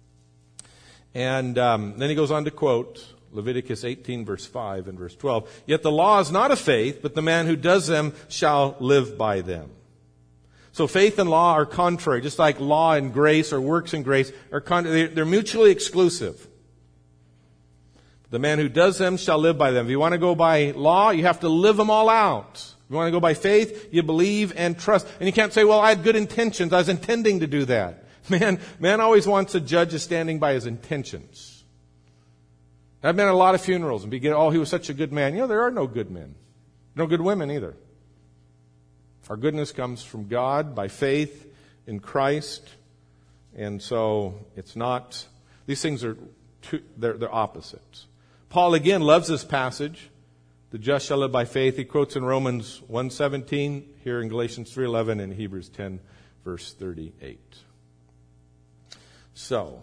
And um, then he goes on to quote Leviticus eighteen, verse five and verse twelve. Yet the law is not of faith, but the man who does them shall live by them. So faith and law are contrary, just like law and grace or works and grace are contrary. They're mutually exclusive. The man who does them shall live by them. If you want to go by law, you have to live them all out. If you want to go by faith, you believe and trust. And you can't say, well, I had good intentions. I was intending to do that. Man, man always wants a judge is standing by his intentions. I've been at a lot of funerals and begin, oh, he was such a good man. You know, there are no good men. No good women either. Our goodness comes from God by faith in Christ. And so it's not, these things are, two, they're, they're opposites. Paul again loves this passage. The just shall live by faith. He quotes in Romans one seventeen, here in Galatians three eleven, and Hebrews ten, verse thirty-eight. So,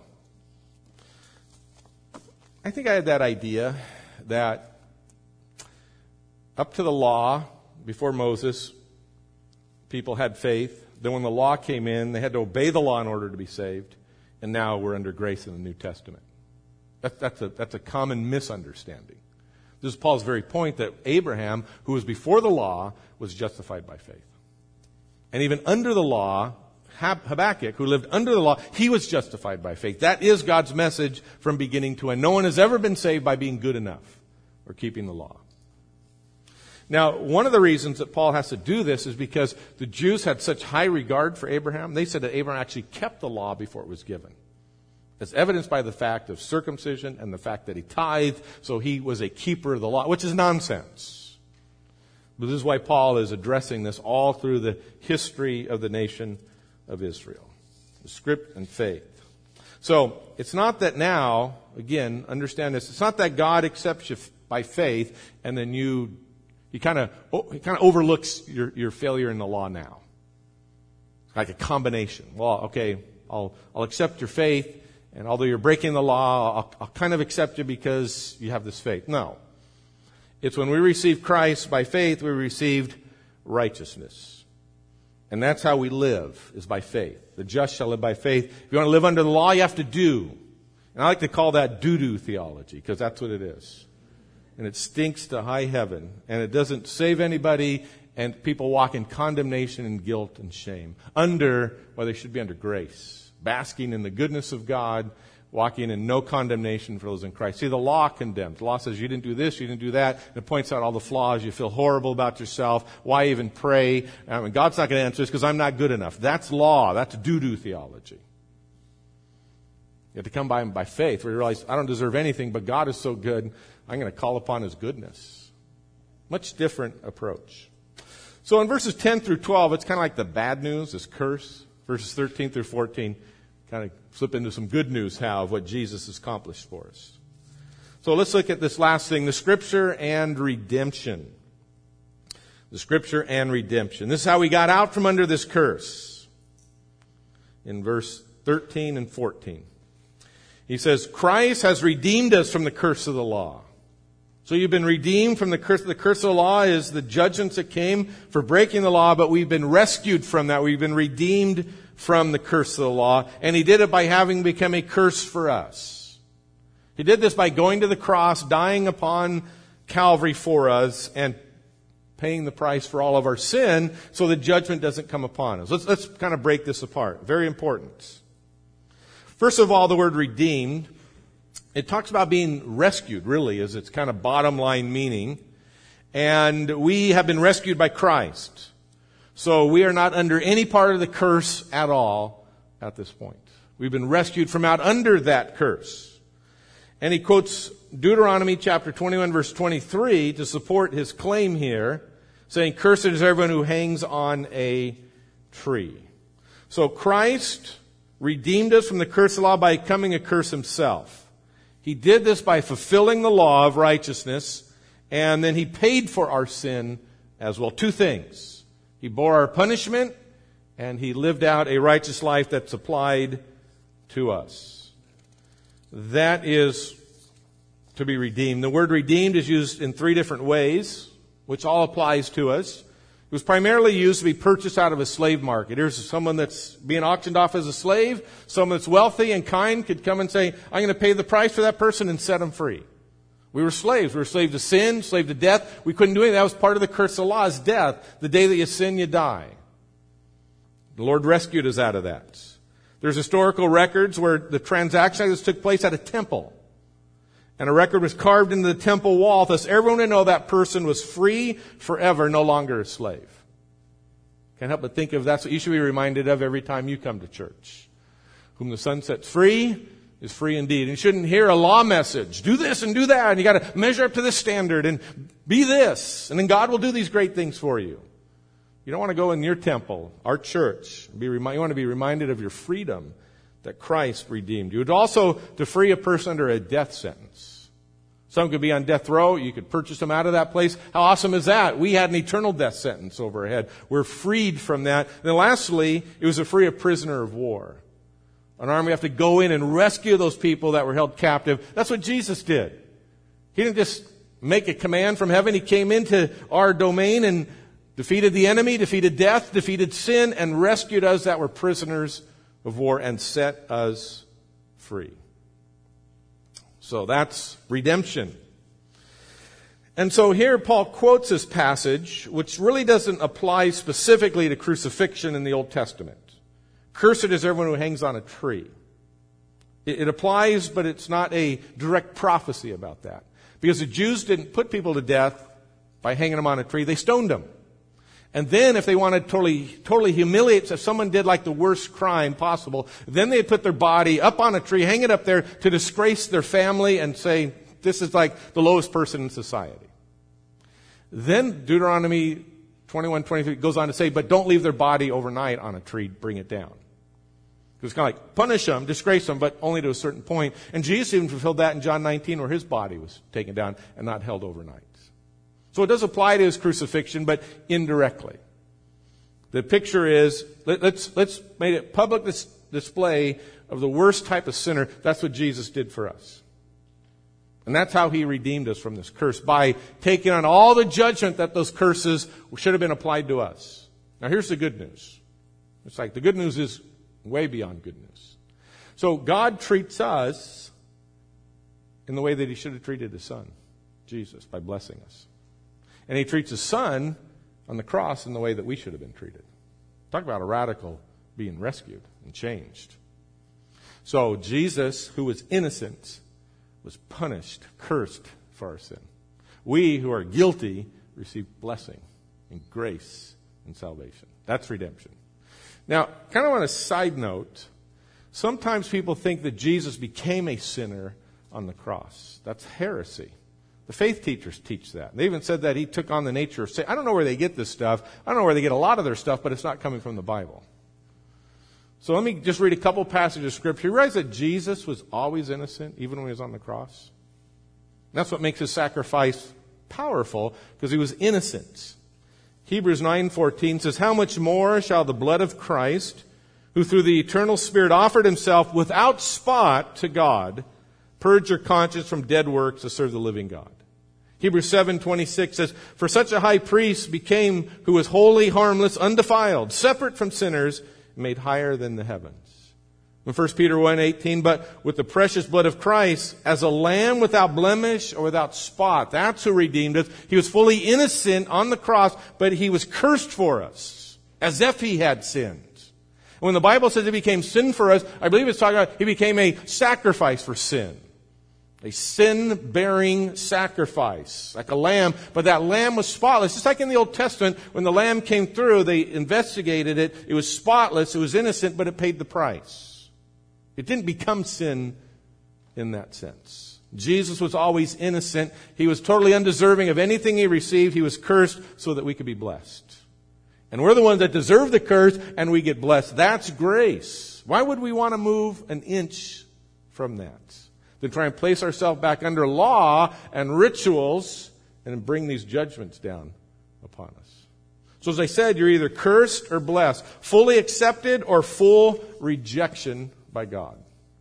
I think I had that idea that up to the law, before Moses, people had faith. Then when the law came in, they had to obey the law in order to be saved. And now we're under grace in the New Testament. That, that's a, that's a common misunderstanding. This is Paul's very point that Abraham, who was before the law, was justified by faith. And even under the law, Habakkuk, who lived under the law, he was justified by faith. That is God's message from beginning to end. No one has ever been saved by being good enough or keeping the law. Now, one of the reasons that Paul has to do this is because the Jews had such high regard for Abraham. They said that Abraham actually kept the law before it was given. As evidenced by the fact of circumcision and the fact that he tithed, so he was a keeper of the law, which is nonsense. But this is why Paul is addressing this all through the history of the nation of Israel. The script and faith. So, it's not that now, again, understand this, it's not that God accepts you by faith and then you, he kind of, he kind of overlooks your, your failure in the law now. Like a combination. Well, okay, I'll, I'll accept your faith, and although you're breaking the law, I'll, I'll kind of accept you because you have this faith. No. It's when we receive Christ by faith, we received righteousness. And that's how we live, is by faith. The just shall live by faith. If you want to live under the law, you have to do. And I like to call that doo-doo theology, because that's what it is. And it stinks to high heaven. And it doesn't save anybody, and people walk in condemnation and guilt and shame. Under, well, they should be under grace, basking in the goodness of God, walking in no condemnation for those in Christ. See, the law condemns. The law says you didn't do this, you didn't do that. And it points out all the flaws. You feel horrible about yourself. Why even pray? I mean, God's not going to answer this because I'm not good enough. That's law. That's doo-doo theology. You have to come by Him by faith, where you realize, I don't deserve anything, but God is so good, I'm going to call upon His goodness. Much different approach. So in verses ten through twelve, it's kind of like the bad news, this curse. Verses thirteen through fourteen, kind of slip into some good news how of what Jesus has accomplished for us. So let's look at this last thing, the Scripture and redemption. The Scripture and redemption. This is how we got out from under this curse. In verse thirteen and fourteen. He says, Christ has redeemed us from the curse of the law. So you've been redeemed from the curse. The curse of the law is the judgments that came for breaking the law, but we've been rescued from that. We've been redeemed from the curse of the law. And He did it by having become a curse for us. He did this by going to the cross, dying upon Calvary for us, and paying the price for all of our sin so the judgment doesn't come upon us. Let's, let's kind of break this apart. Very important. First of all, the word redeemed, it talks about being rescued, really, is its kind of bottom line meaning. And we have been rescued by Christ. So we are not under any part of the curse at all at this point. We've been rescued from out under that curse. And he quotes Deuteronomy chapter twenty-one, verse twenty-three to support his claim here, saying, Cursed is everyone who hangs on a tree. So Christ redeemed us from the curse of the law by becoming a curse Himself. He did this by fulfilling the law of righteousness, and then He paid for our sin as well. Two things. He bore our punishment, and He lived out a righteous life that's applied to us. That is to be redeemed. The word redeemed is used in three different ways, which all applies to us. It was primarily used to be purchased out of a slave market. Here's someone that's being auctioned off as a slave. Someone that's wealthy and kind could come and say, I'm going to pay the price for that person and set them free. We were slaves. We were slaves to sin, slaves to death. We couldn't do anything. That was part of the curse of the law, is death. The day that you sin, you die. The Lord rescued us out of that. There's historical records where the transaction like this took place at a temple. And a record was carved into the temple wall. Thus, everyone would know that person was free forever, no longer a slave. Can't help but think of that's what you should be reminded of every time you come to church. Whom the Son sets free is free indeed. And you shouldn't hear a law message. Do this and do that. And you got to measure up to this standard and be this. And then God will do these great things for you. You don't want to go in your temple, our church. Be remi- you want to be reminded of your freedom that Christ redeemed you. It's also to free a person under a death sentence. Some could be on death row. You could purchase them out of that place. How awesome is that? We had an eternal death sentence over our head. We're freed from that. And then lastly, it was to free a prisoner of war. An army have to go in and rescue those people that were held captive. That's what Jesus did. He didn't just make a command from heaven. He came into our domain and defeated the enemy, defeated death, defeated sin, and rescued us that were prisoners of war and set us free. So that's redemption. And so here Paul quotes this passage, which really doesn't apply specifically to crucifixion in the Old Testament. Cursed is everyone who hangs on a tree. It, it applies, but it's not a direct prophecy about that. Because the Jews didn't put people to death by hanging them on a tree. They stoned them. And then if they wanted to totally, totally humiliate, if someone did like the worst crime possible, then they'd put their body up on a tree, hang it up there to disgrace their family and say, this is like the lowest person in society. Then Deuteronomy twenty-one twenty-three goes on to say, but don't leave their body overnight on a tree, bring it down. It's kind of like punish them, disgrace them, but only to a certain point. And Jesus even fulfilled that in John nineteen where His body was taken down and not held overnight. So it does apply to His crucifixion, but indirectly. The picture is, let, let's, let's make it public dis- display of the worst type of sinner. That's what Jesus did for us. And that's how He redeemed us from this curse, by taking on all the judgment that those curses should have been applied to us. Now here's the good news. It's like the good news is way beyond good news. So God treats us in the way that He should have treated His Son, Jesus, by blessing us. And He treats His Son on the cross in the way that we should have been treated. Talk about a radical being rescued and changed. So Jesus, who was innocent, was punished, cursed for our sin. We who are guilty receive blessing and grace and salvation. That's redemption. Now, kind of on a side note, sometimes people think that Jesus became a sinner on the cross. That's heresy. The faith teachers teach that. They even said that he took on the nature of sin. I don't know where they get this stuff. I don't know where they get a lot of their stuff, but it's not coming from the Bible. So let me just read a couple passages of Scripture. You realize that Jesus was always innocent, even when he was on the cross? And that's what makes his sacrifice powerful, because he was innocent. Hebrews nine fourteen says, "How much more shall the blood of Christ, who through the eternal Spirit offered himself without spot to God, purge your conscience from dead works to serve the living God?" Hebrews seven twenty-six says, "For such a high priest became who was holy, harmless, undefiled, separate from sinners, made higher than the heavens." In First Peter one eighteen, "But with the precious blood of Christ, as a lamb without blemish or without spot." That's who redeemed us. He was fully innocent on the cross, but he was cursed for us, as if he had sinned. When the Bible says he became sin for us, I believe it's talking about he became a sacrifice for sin. A sin-bearing sacrifice, like a lamb, but that lamb was spotless. Just like in the Old Testament, when the lamb came through, they investigated it. It was spotless, it was innocent, but it paid the price. It didn't become sin in that sense. Jesus was always innocent. He was totally undeserving of anything he received. He was cursed so that we could be blessed. And we're the ones that deserve the curse, and we get blessed. That's grace. Why would we want to move an inch from that? To try and place ourselves back under law and rituals and bring these judgments down upon us. So as I said, you're either cursed or blessed, fully accepted or full rejection by God.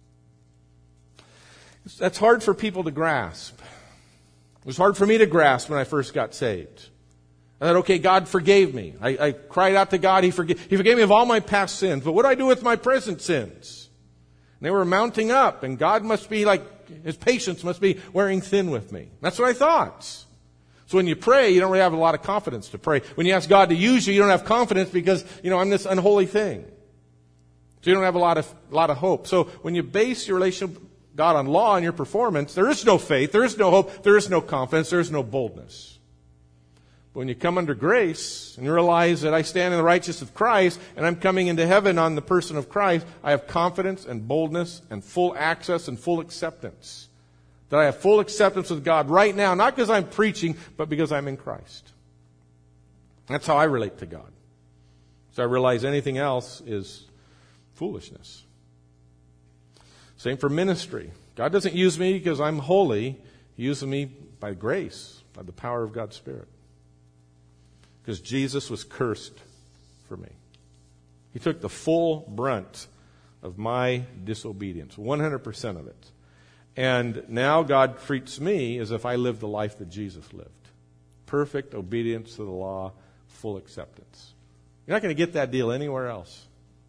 That's hard for people to grasp. It was hard for me to grasp when I first got saved. I thought, okay, God forgave me. I, I cried out to God. He forgave, he forgave me of all my past sins. But what do I do with my present sins? And they were mounting up, and God must be like, his patience must be wearing thin with me. That's what I thought. So when you pray, you don't really have a lot of confidence to pray. When you ask God to use you, you don't have confidence because, you know, I'm this unholy thing. So you don't have a lot of, a lot of hope. So when you base your relationship with God on law and your performance, there is no faith, there is no hope, there is no confidence, there is no boldness. But when you come under grace and you realize that I stand in the righteousness of Christ and I'm coming into heaven on the person of Christ, I have confidence and boldness and full access and full acceptance. That I have full acceptance with God right now, not because I'm preaching, but because I'm in Christ. That's how I relate to God. So I realize anything else is foolishness. Same for ministry. God doesn't use me because I'm holy. He uses me by grace, by the power of God's Spirit. Because Jesus was cursed for me. He took the full brunt of my disobedience, one hundred percent of it. And now God treats me as if I lived the life that Jesus lived. Perfect obedience to the law, full acceptance. You're not going to get that deal anywhere else.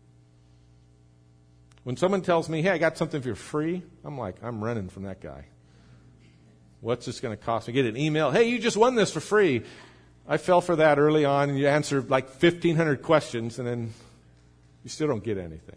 When someone tells me, hey, I got something for free, I'm like, I'm running from that guy. What's this going to cost me? Get an email, hey, you just won this for free. I fell for that early on, and you answer like fifteen hundred questions, and then you still don't get anything.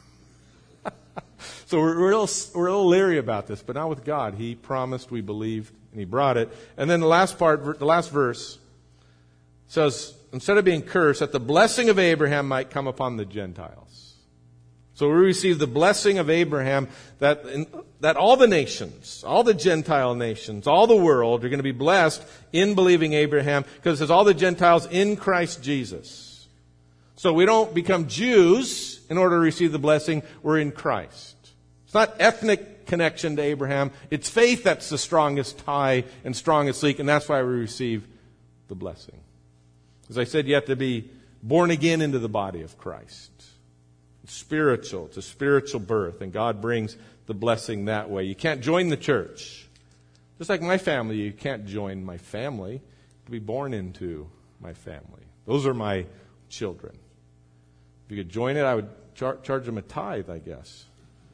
So we're, we're, a little, we're a little leery about this, but not with God. He promised, we believed, and He brought it. And then the last part, the last verse says, instead of being cursed, that the blessing of Abraham might come upon the Gentiles. So we receive the blessing of Abraham that in, that all the nations, all the Gentile nations, all the world are going to be blessed in believing Abraham, because it says all the Gentiles in Christ Jesus. So we don't become Jews in order to receive the blessing. We're in Christ. It's not ethnic connection to Abraham. It's faith that's the strongest tie and strongest link, and that's why we receive the blessing. As I said, you have to be born again into the body of Christ. It's spiritual. It's a spiritual birth, and God brings the blessing that way. You can't join the church. Just like my family, you can't join my family to be born into my family. Those are my children. If you could join it, I would char- charge them a tithe, I guess.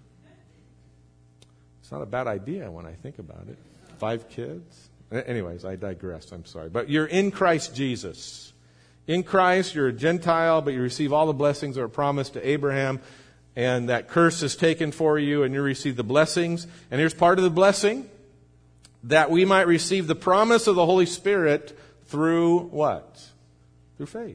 It's not a bad idea when I think about it. Five kids. Anyways, I digress. I'm sorry. But you're in Christ Jesus. in Christ, you're a Gentile, but you receive all the blessings that are promised to Abraham, and that curse is taken for you, and you receive the blessings. And here's part of the blessing, that we might receive the promise of the Holy Spirit through what? Through faith.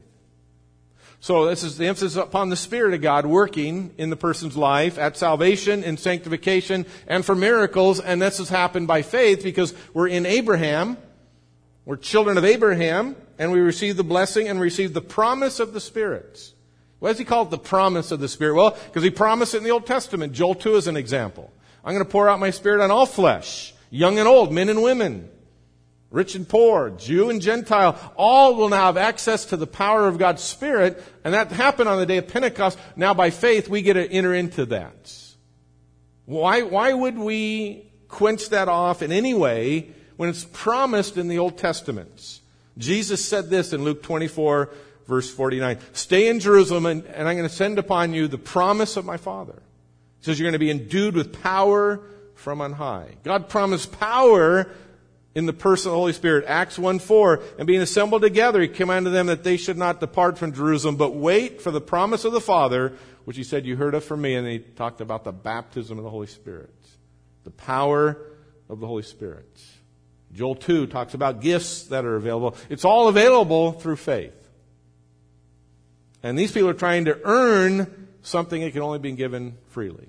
So this is the emphasis upon the Spirit of God working in the person's life at salvation, in sanctification, and for miracles. And this has happened by faith because we're in Abraham. We're children of Abraham, and we receive the blessing and receive the promise of the Spirit. Why does he call it the promise of the Spirit? Well, because he promised it in the Old Testament. Joel two is an example. I'm going to pour out my Spirit on all flesh, young and old, men and women, rich and poor, Jew and Gentile. All will now have access to the power of God's Spirit, and that happened on the day of Pentecost. Now by faith, we get to enter into that. Why, why would we quench that off in any way when it's promised in the Old Testament? Jesus said this in Luke twenty-four, verse forty-nine. Stay in Jerusalem, and, and I'm going to send upon you the promise of my Father. He says you're going to be endued with power from on high. God promised power in the person of the Holy Spirit. Acts one four. And being assembled together, he commanded them that they should not depart from Jerusalem, but wait for the promise of the Father, which he said, you heard of from me. And he talked about the baptism of the Holy Spirit. The power of the Holy Spirit. Joel two talks about gifts that are available. It's all available through faith. And these people are trying to earn something that can only be given freely.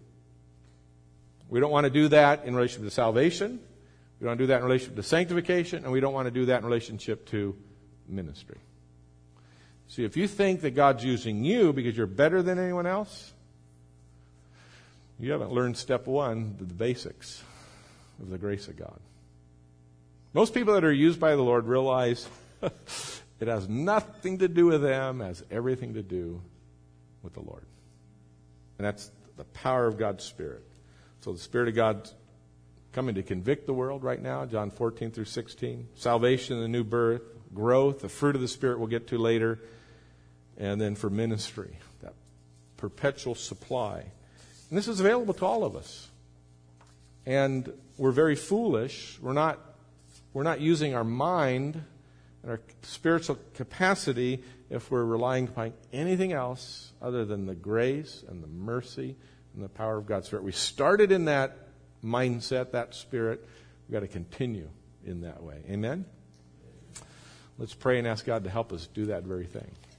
We don't want to do that in relation to salvation. We don't want to do that in relation to sanctification. And we don't want to do that in relationship to ministry. See, if you think that God's using you because you're better than anyone else, you haven't learned step one, the basics of the grace of God. Most people that are used by the Lord realize it has nothing to do with them, it has everything to do with the Lord. And that's the power of God's Spirit. So the Spirit of God coming to convict the world right now, John fourteen through sixteen. Salvation, the new birth, growth, the fruit of the Spirit we'll get to later. And then for ministry, that perpetual supply. And this is available to all of us. And we're very foolish. We're not, we're not using our mind and our spiritual capacity if we're relying upon anything else other than the grace and the mercy and the power of God's Spirit. We started in that mindset, that spirit. We've got to continue in that way. Amen? Let's pray and ask God to help us do that very thing.